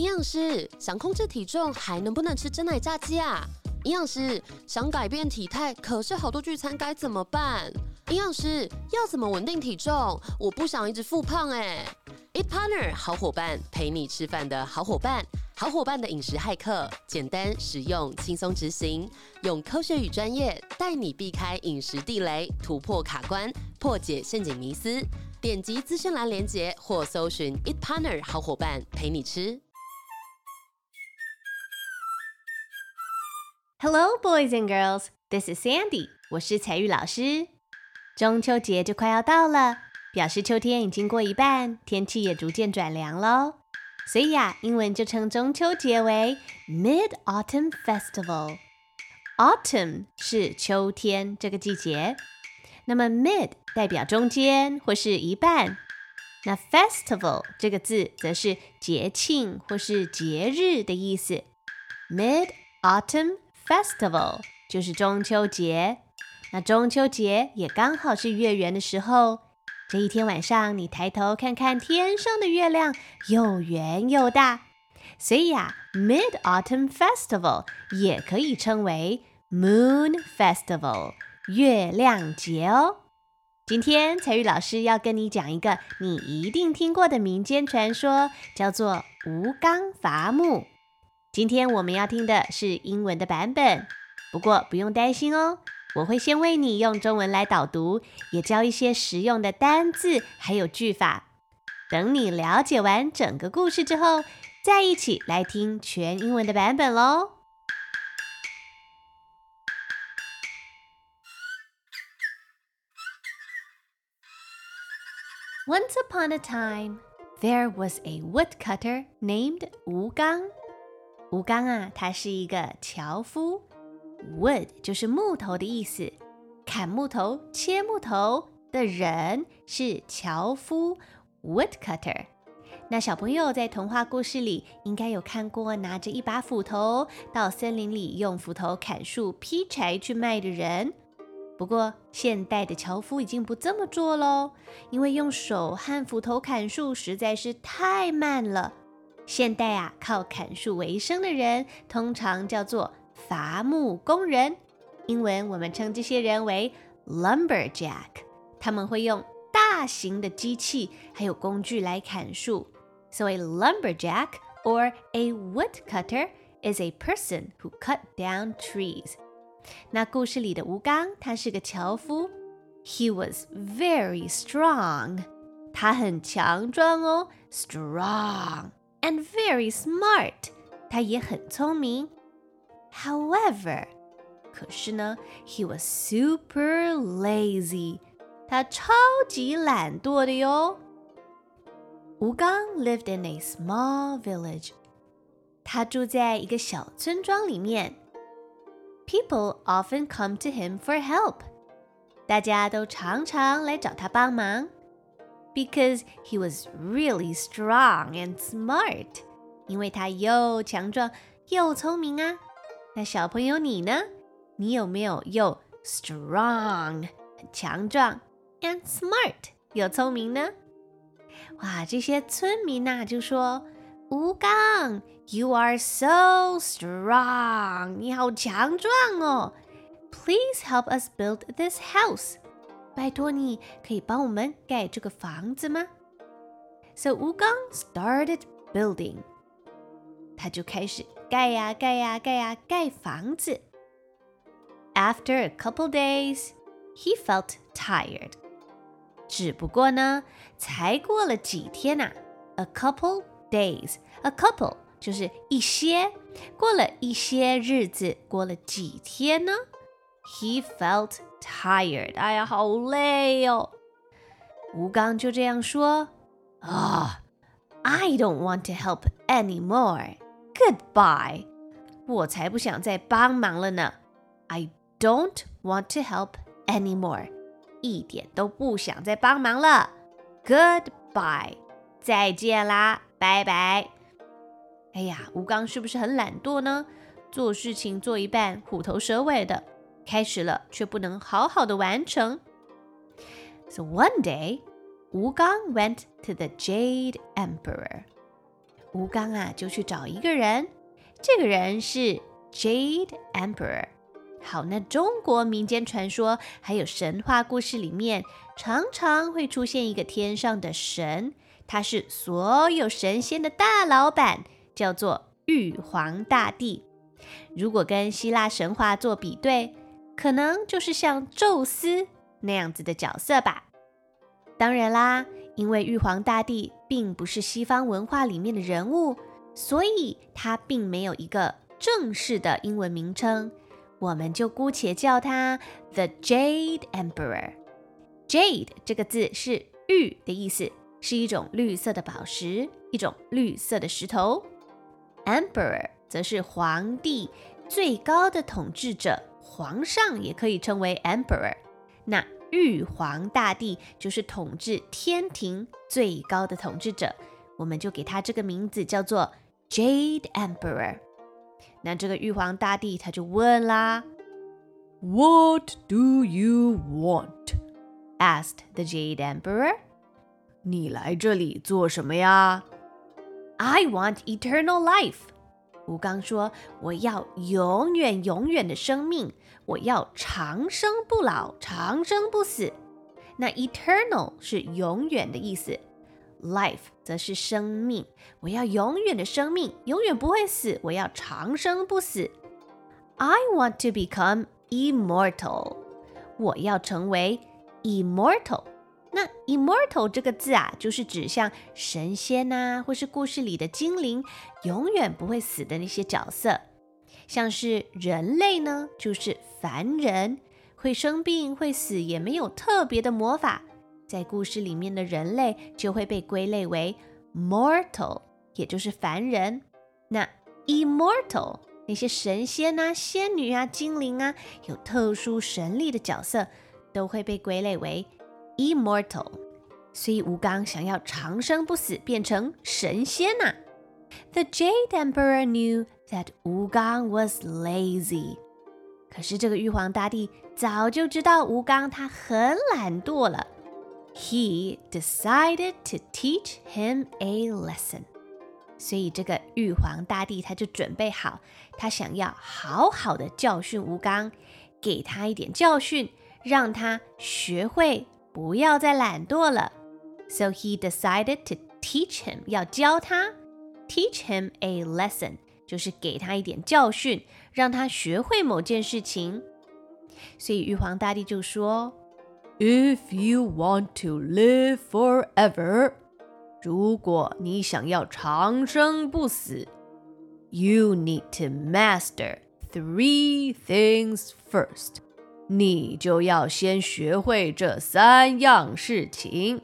营养师，想控制体重还能不能吃真奶炸鸡啊？营养师，想改变体态，可是好多聚餐该怎么办？营养师，要怎么稳定体重？我不想一直复胖Eat Partner 好伙伴，陪你吃饭的好伙伴，好伙伴的饮食骇客，简单实用，轻松执行，用科学与专业带你避开饮食地雷，突破卡关，破解陷阱迷思。点击资讯栏连结或搜寻 Eat Partner 好伙伴陪你吃。 Hello, boys and girls. This is Sandy. 我是彩玉老师。中秋节就快要到了，表示秋天已经过一半，天气也逐渐转凉咯。所以英文就称中秋节为 Mid-Autumn Festival。Autumn 是秋天这个季节，那么 mid 代表中间或是一半，那 festival 这个字则是节庆或是节日的意思。Mid-Autumn Festival 就是中秋节，那中秋节也刚好是月圆的时候。这一天晚上，你抬头看看天上的月亮，又圆又大，所以Mid-Autumn Festival 也可以称为 Moon Festival 月亮节哦。今天彩玉老师要跟你讲一个你一定听过的民间传说，叫做吴刚伐木。今天我们要听的是英文的版本，不过不用担心哦，我会先为你用中文来导读，也教一些实用的单字还有句法。等你了解完整个故事之后，再一起来听全英文的版本咯。Once upon a time, there was a woodcutter named 吴刚。吴刚他是一个樵夫。Wood 就是木头的意思，砍木头、切木头的人是樵夫 woodcutter。那小朋友在童话故事里应该有看过拿着一把斧头到森林里用斧头砍树劈柴去卖的人。不过现代的樵夫已经不这么做咯，因为用手和斧头砍树实在是太慢了。现代靠砍树为生的人通常叫做伐木工人，英文我们称这些人为 lumberjack。 他们会用大型的机器还有工具来砍树。 So a lumberjack or a woodcutter is a person who cut down trees。 那故事里的吴刚他是个樵夫， He was very strong。 他很强壮哦， strong and very smart。 他也很聪明。However， 可是呢 he was super lazy， 他超级懒惰的哟。吴刚 lived in a small village， 他住在一个小村庄里面。People often come to him for help， 大家都常常来找他帮忙。Because he was really strong and smart， 因为他又强壮又聪明啊。那小朋友你呢？你有没有又 strong 很强壮 and smart 又聪明呢？哇，这些村民就说，吴刚 you are so strong， 你好强壮哦。 Please help us build this house， 拜托你可以帮我们盖这个房子吗？ So 吴刚 started building， 他就开始盖房子。 After a couple days, he felt tired。 只不过呢，才过了几天A couple days， A couple 就是一些，过了一些日子，过了几天呢 He felt tired， 哎呀，好累哦。吴刚就这样说I don't want to help anymore。Goodbye， 我才不想再帮忙了呢。 I don't want to help anymore， 一点都不想再帮忙了。 Goodbye， 再见啦，拜拜。哎呀，吴刚是不是很懒惰呢？做事情做一半虎头蛇尾的，开始了却不能好好的完成。 So one day， 吴刚 went to the Jade Emperor。 吴刚啊就去找一个人，这个人是 Jade Emperor。好，那中国民间传说还有神话故事里面，常常会出现一个天上的神，他是所有神仙的大老板，叫做玉皇大帝。如果跟希腊神话做比对，可能就是像宙斯那样子的角色吧。当然啦，因为玉皇大帝并不是西方文化里面的人物，所以他并没有一个正式的英文名称，我们就姑且叫他 The Jade Emperor。Jade 这个字是玉的意思，是一种绿色的宝石，一种绿色的石头。Emperor 则是皇帝，最高的统治者，皇上也可以称为 Emperor。那玉皇大帝就是统治天庭最高的统治者，我们就给他这个名字叫做 Jade Emperor。 那这个玉皇大帝他就问啦， What do you want? asked the Jade Emperor. 你来这里做什么呀？ I want eternal life. 吴刚说，我要永远永远的生命，我要长生不老，长生不死。那 eternal 是永远的意思， life 则是生命，我要永远的生命，永远不会死，我要长生不死。 I want to become immortal. 我要成为 immortal。那 immortal 这个字啊，就是指像神仙啊，或是故事里的精灵，永远不会死的那些角色。像是人类呢，就是凡人，会生病会死，也没有特别的魔法，在故事里面的人类就会被归类为 mortal， 也就是凡人。那 immortal 那些神仙啊、仙女啊、精灵啊，有特殊神力的角色，都会被归类为immortal。 所以吴刚想要长生不死，变成神仙啊。 The Jade Emperor knew that 吴刚 was lazy。 可是这个玉皇大帝早就知道吴刚他很懒惰了。 He decided to teach him a lesson。 所以这个玉皇大帝他就准备好，他想要好好的教训吴刚，给他一点教训，让他学会不要再懒惰了。 So he decided to teach him， 要教他 teach him a lesson， 就是给他一点教训，让他学会某件事情。所以玉皇大帝就说， If you want to live forever， 如果你想要长生不死， You need to master 3 things first， 你就要先学会这3样事情。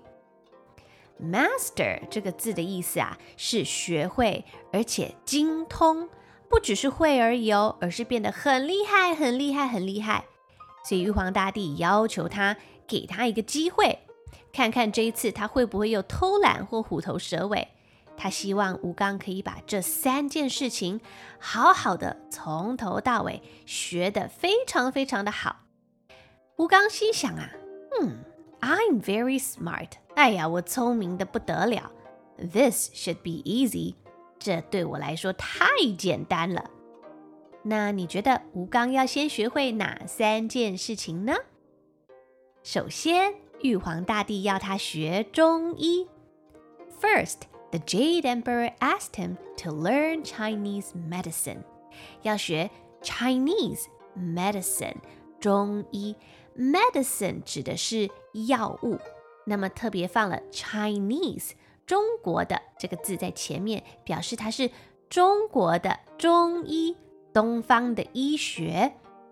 Master 这个字的意思啊，是学会而且精通，不只是会而已哦，而是变得很厉害很厉害很厉害。所以玉皇大帝要求他，给他一个机会，看看这一次他会不会又偷懒或虎头蛇尾。他希望吴刚可以把这3件事情好好的从头到尾学得非常非常的好。吴刚心想啊，I'm very smart， 哎呀，我聪明的不得了。 This should be easy， 这对我来说太简单了。那你觉得吴刚要先学会哪3件事情呢？首先，玉皇大帝要他学中医。 First, the Jade Emperor asked him to learn Chinese medicine， 要学 Chinese medicine， 中医。Medicine 指的是药物，那么特别放了 Chinese 中国的这个字在前面，表示它是中国的中医，东方的医学。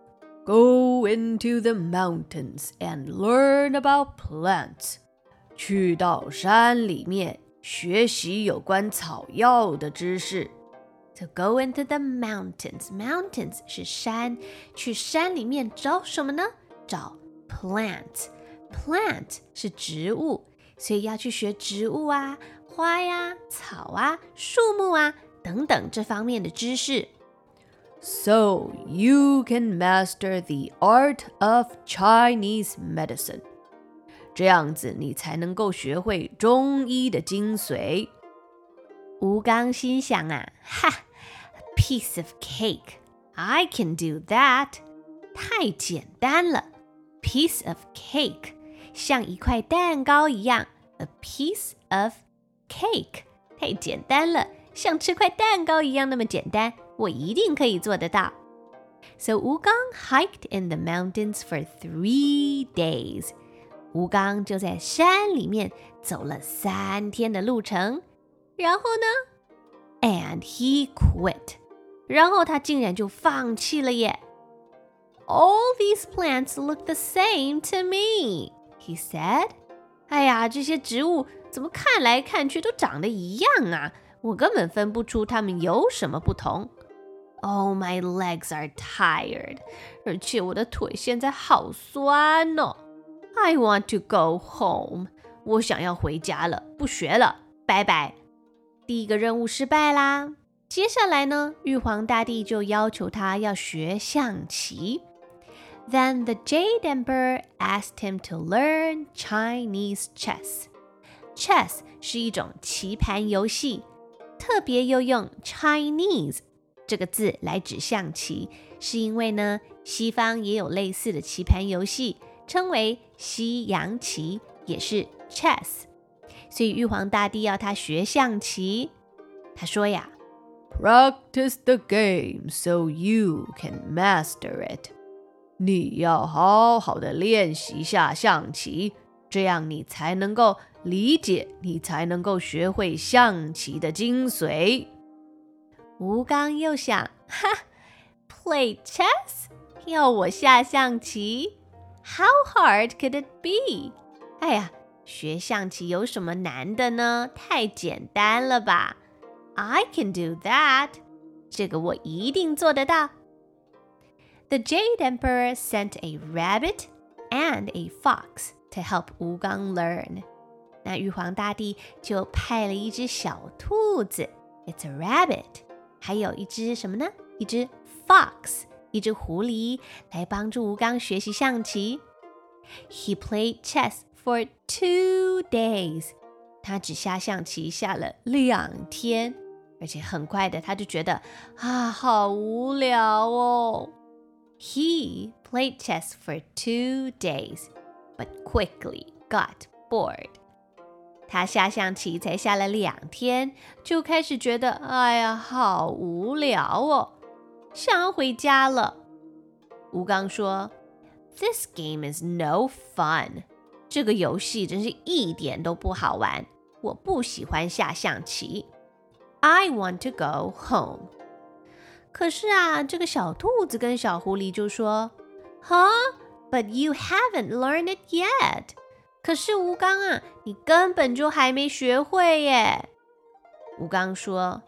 Go into the mountains and learn about plants， 去到山里面学习有关草药的知识。 To go into the mountains， mountains 是山，去山里面找什么呢？找 plant， plant 是植物，所以要去学植物啊、花呀、草啊、树木啊等等这方面的知识。 So you can master the art of Chinese medicine， 这样子你才能够学会中医的精髓。 吴刚心想啊，哈 ，a piece of cake, I can do that. 太简单了 ，piece of cake 像一块蛋糕一样 ，a piece of cake 太简单了，像吃块蛋糕一样那么简单，我一定可以做得到。So 吴刚 hiked in the mountains for 3 days. 吴刚就在山里面走了3天的路程，然后呢 ？And he quit. 然后他竟然就放弃了耶。All these plants look the same to me, he said. 哎呀，这些植物怎么看来看去都长得一样啊？我根本分不出它们有什么不同。Oh, my legs are tired. 而且我的腿现在好酸哦。I want to go home. 我想要回家了，不学了，拜拜。第一个任务失败啦。接下来呢，玉皇大帝就要求他要学象棋。Then the Jade Emperor asked him to learn Chinese chess. Chess 是一种棋盘游戏，特别又用 Chinese 这个字来指象棋，是因为呢，西方也有类似的棋盘游戏，称为西洋棋，也是 chess。所以玉皇大帝要他学象棋，他说呀 Practice the game so you can master it. 你要好好的练习下象棋，这样你才能够理解，你才能够学会象棋的精髓。 吴刚又想，哈 ，Play chess？ 要我下象棋 ？How hard could it be？ 哎呀，学象棋有什么难的呢？太简单了吧 ！I can do that。这个我一定做得到。The Jade Emperor sent a rabbit and a fox to help 吴刚 learn。那玉皇大帝就派了一只小兔子 ，It's a rabbit。还有一只什么呢？一只 fox， 一只狐狸，来帮助吴刚学习象棋。He played chess for 2 days。他只下象棋下了2天，而且很快的他就觉得啊，好无聊哦。He played chess for 2 days, but quickly got bored. 他下象棋才下了2天，就开始觉得，哎呀，好无聊哦，想要回家了。吴刚说 ，This game is no fun. 这个游戏真是一点都不好玩，我不喜欢下象棋。I want to go home. 可是啊，这个小兔子跟小狐狸就说 ，Huh? But you haven't learned it yet. 可是吴刚啊，你根本就还没学会耶。吴刚说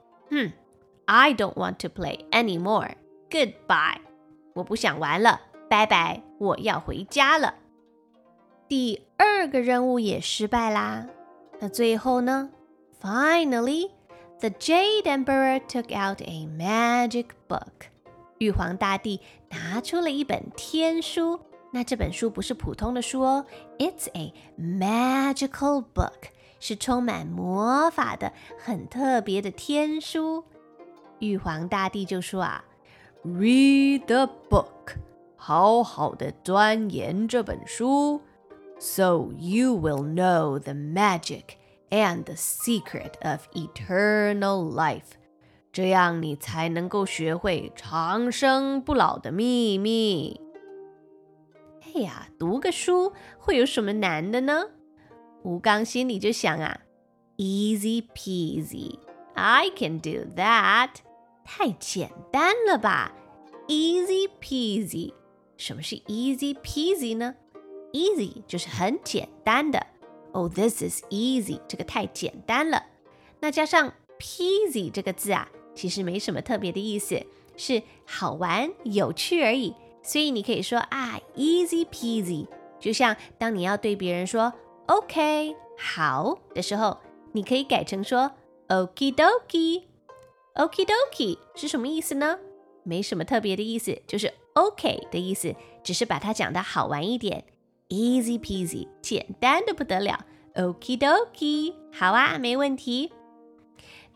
，I don't want to play anymore. Goodbye. 我不想玩了，拜拜，我要回家了。第2个任务也失败啦。那最后呢 ？Finally, the Jade Emperor took out a magic book. 玉皇大帝拿出了一本天书。那这本书不是普通的书哦 ，It's a magical book， 是充满魔法的、很特别的天书。玉皇大帝就说啊 ，Read the book， 好好的钻研这本书 ，so you will know the magic and the secret of eternal life， 这样你才能够学会长生不老的秘密。 哎呀，读个书会有什么难的呢？吴刚心里就想啊 ，Easy peasy, I can do that。太简单了吧 ？Easy peasy。什么是 easy peasy 呢 ？Easy 就是很简单的。Oh, this is easy， 这个太简单了。那加上 peasy 这个字啊，其实没什么特别的意思，是好玩、有趣而已。所以你可以说啊 ，easy peasy， 就像当你要对别人说 OK 好的时候，你可以改成说 Okie dokie。Okie dokie 是什么意思呢？没什么特别的意思，就是 OK 的意思，只是把它讲得好玩一点。Easy peasy， 简单的不得了。Okie dokie， 好啊，没问题。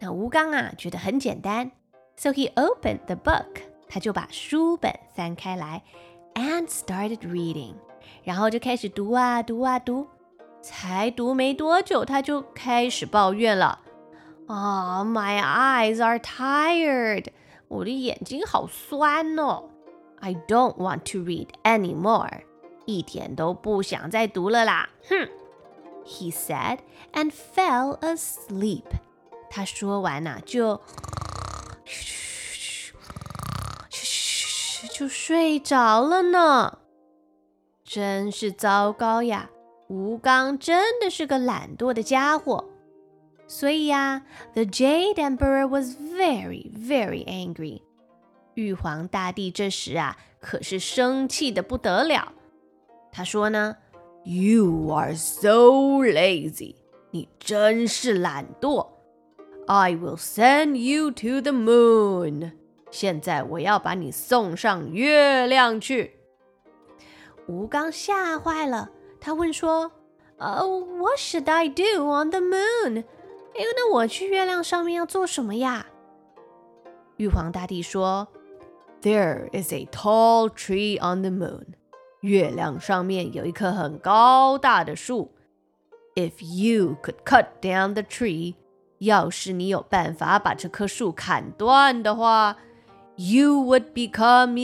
那吴刚啊觉得很简单 ，so he opened the book， 他就把书本翻开来 ，and started reading， 然后就开始读啊读啊读，才读没多久，他就开始抱怨了。Oh, my eyes are tired， 我的眼睛好酸哦。I don't want to read anymore， 一点都不想再读了啦。哼。He said and fell asleep. 他说完啊，就睡着了呢。真是糟糕呀！吴刚真的是个懒惰的家伙。所以呀 ，The Jade Emperor was very, very angry. 玉皇大帝这时啊，可是生气的不得了。他说呢 ，You are so lazy. 你真是懒惰。I will send you to the moon. 现在我要把你送上月亮去。吴刚吓坏了，他问说，What should I do on the moon? 那我去月亮上面要做什么呀？玉皇大帝说 There is a tall tree on the moon. 月亮上面有一棵很高大的树。If you could cut down the tree, 要是你有办法把这棵树砍断的话 You would become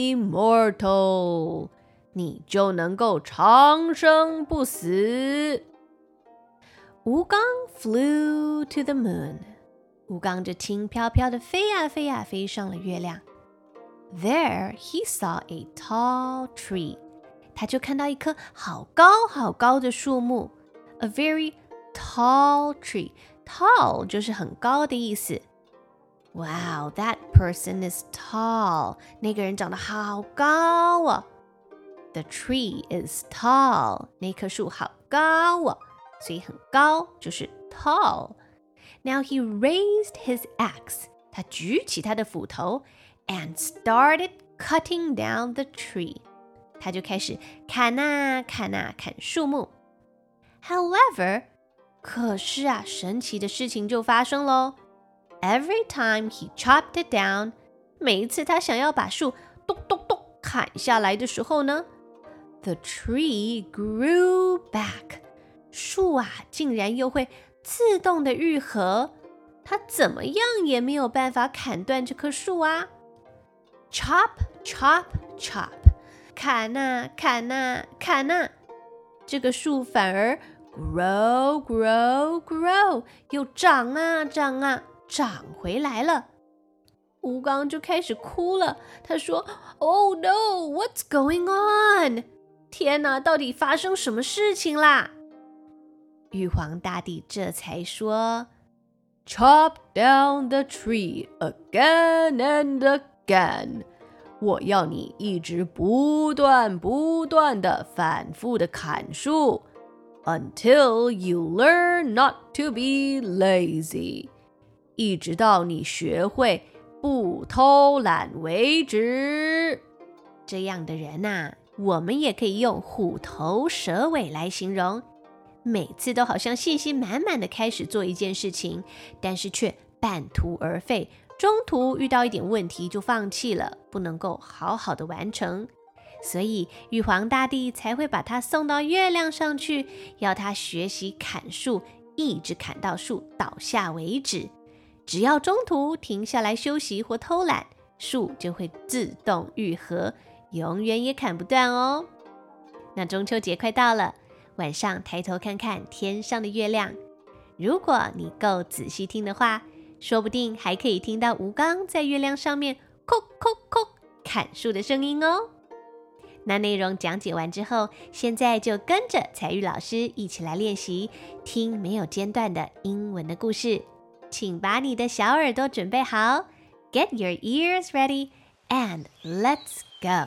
immortal. 你就能够长生不死。吴刚 flew to the moon. 吴刚就轻飘飘的飞啊飞啊飞上了月亮。There he saw a tall tree. 他就看到一棵好高好高的树木。A very tall tree. Tall 就是很高的意思。Wow, that person is tall. 那个人长得好高哦。The tree is tall. 那棵树好高哦。所以很高就是 tall. Now he raised his axe. 他举起他的斧头 and started cutting down the tree. 他就开始砍啊砍啊砍树木。However, 可是啊，神奇的事情就发生咯。Every time he chopped it down, 每一次他想要把树咚咚咚砍下来的时候呢 The tree grew back. 树啊，竟然又会自动的愈合，它怎么样也没有办法砍断这棵树啊 ！Chop, chop, chop， 砍啊，砍啊，砍啊，这个树反而 grow, grow, grow， 又长啊，长啊，长回来了。吴刚就开始哭了，他说 ：“Oh no, what's going on？ 天哪，到底发生什么事情啦？”玉皇大帝这才说 Chop down the tree again and again. 我要你一直不断的反复的砍树 Until you learn not to be lazy. 一直到你学会不偷懒为止。这样的人啊，我们也可以用虎头蛇尾来形容。每次都好像信心满满的开始做一件事情，但是却半途而废，中途遇到一点问题就放弃了，不能够好好的完成。所以玉皇大帝才会把他送到月亮上去，要他学习砍树，一直砍到树倒下为止。只要中途停下来休息或偷懒，树就会自动愈合，永远也砍不断哦。那中秋节快到了，晚上抬头看看天上的月亮，如果你够仔细听的话，说不定还可以听到吴刚在月亮上面叩叩叩砍树的声音哦。那内容讲解完之后，现在就跟着彩玉老师一起来练习听没有间断的英文的故事。请把你的小耳朵准备好 Get your ears ready and let's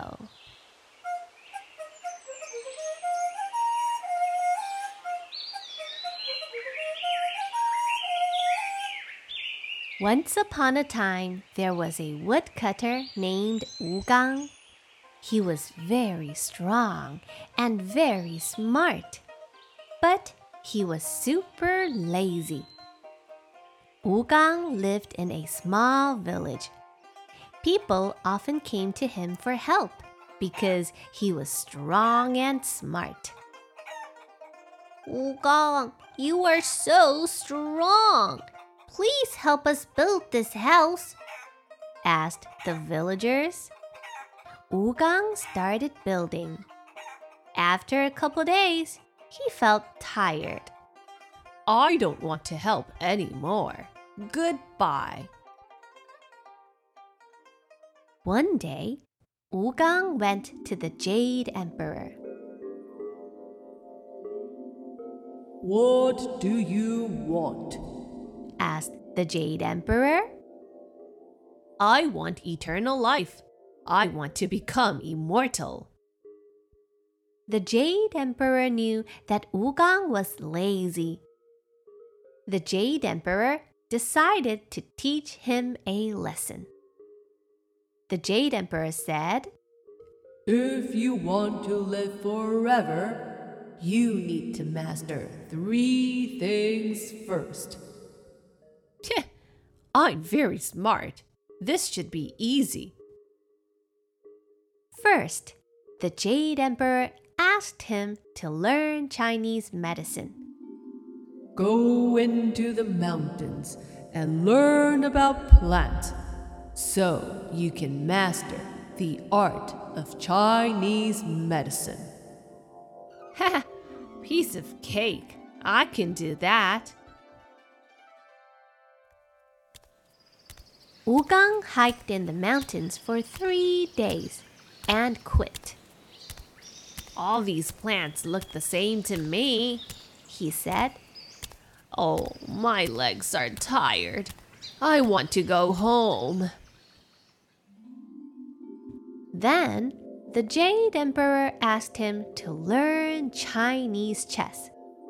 go.Once upon a time, there was a woodcutter named Wu Gang. He was very strong and very smart, but he was super lazy. Wugang lived in a small village. People often came to him for help because he was strong and smart. Wugang, you are so strong. Please help us build this house, asked the villagers. Wugang started building. After a couple days, he felt tired. I don't want to help anymore. Goodbye. One day, Wugang went to the Jade Emperor. What do you want? Asked the Jade Emperor. I want eternal life. I want to become immortal. The Jade Emperor knew that Wugang was lazy. The Jade Emperor decided to teach him a lesson. The Jade Emperor said, If you want to live forever, you need to master 3 things first. I'm very smart. This should be easy. First, the Jade Emperor asked him to learn Chinese medicine. Go into the mountains and learn about plants so you can master the art of Chinese medicine. Ha! Piece of cake. I can do that. Wugang hiked in the mountains for 3 days and quit. All these plants look the same to me, he said. Oh, my legs are tired. I want to go home. Then, the Jade Emperor asked him to learn Chinese chess.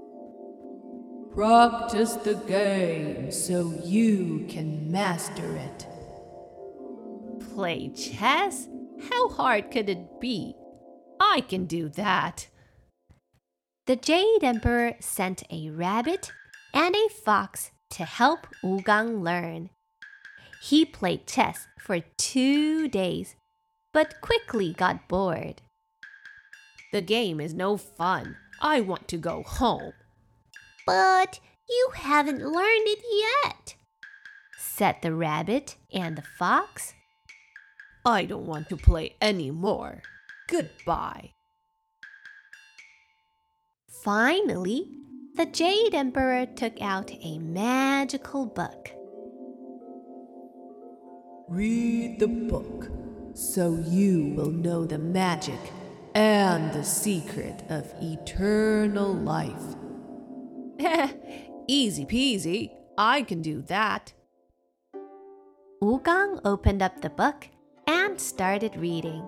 Practice the game so you can master it. Play chess? How hard could it be? I can do that. The Jade Emperor sent a rabbit and a fox to help Wugang learn. He played chess for 2 days, but quickly got bored. The game is no fun. I want to go home. But you haven't learned it yet, said the rabbit and the fox. I don't want to play anymore. Goodbye. Finally, the Jade Emperor took out a magical book. Read the book so you will know the magic and the secret of eternal life. Easy peasy. I can do that. Wugang opened up the book and started reading.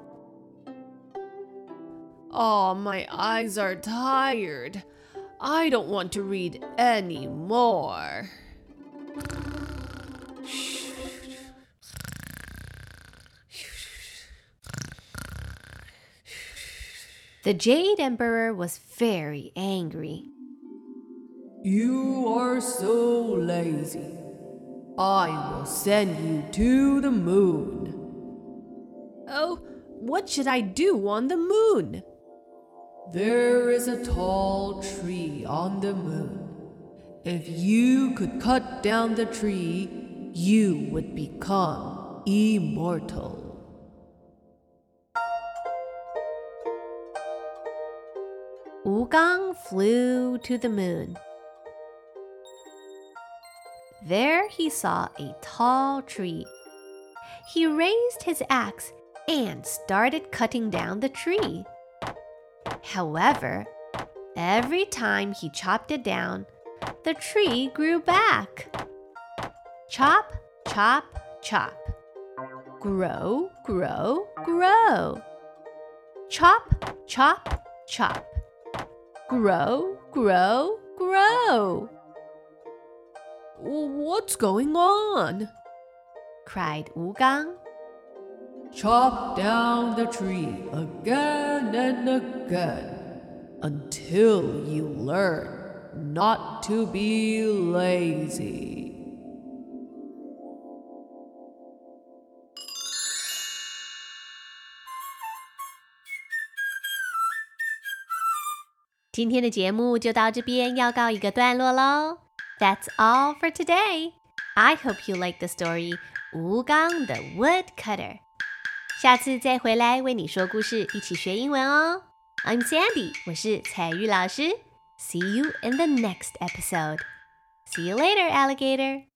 Oh, my eyes are tired. I don't want to read anymore. The Jade Emperor was very angry. You are so lazy. I will send you to the moon. Oh, what should I do on the moon? There is a tall tree on the moon. If you could cut down the tree, you would become immortal. Wugang flew to the moon. There he saw a tall tree. He raised his axe and started cutting down the tree. However, every time he chopped it down, the tree grew back. Chop, chop, chop. Grow, grow, grow. Chop, chop, chop. Grow, grow, grow. What's going on? Cried Wugang. Chop down the tree again and again until you learn not to be lazy. 今天的节目就到这边要告一个段落咯。That's all for today. I hope you like the story 吴刚的 Woodcutter. 下次再回来为你说故事，一起学英文哦。I'm Sandy, 我是彩玉老师。See you in the next episode. See you later, alligator.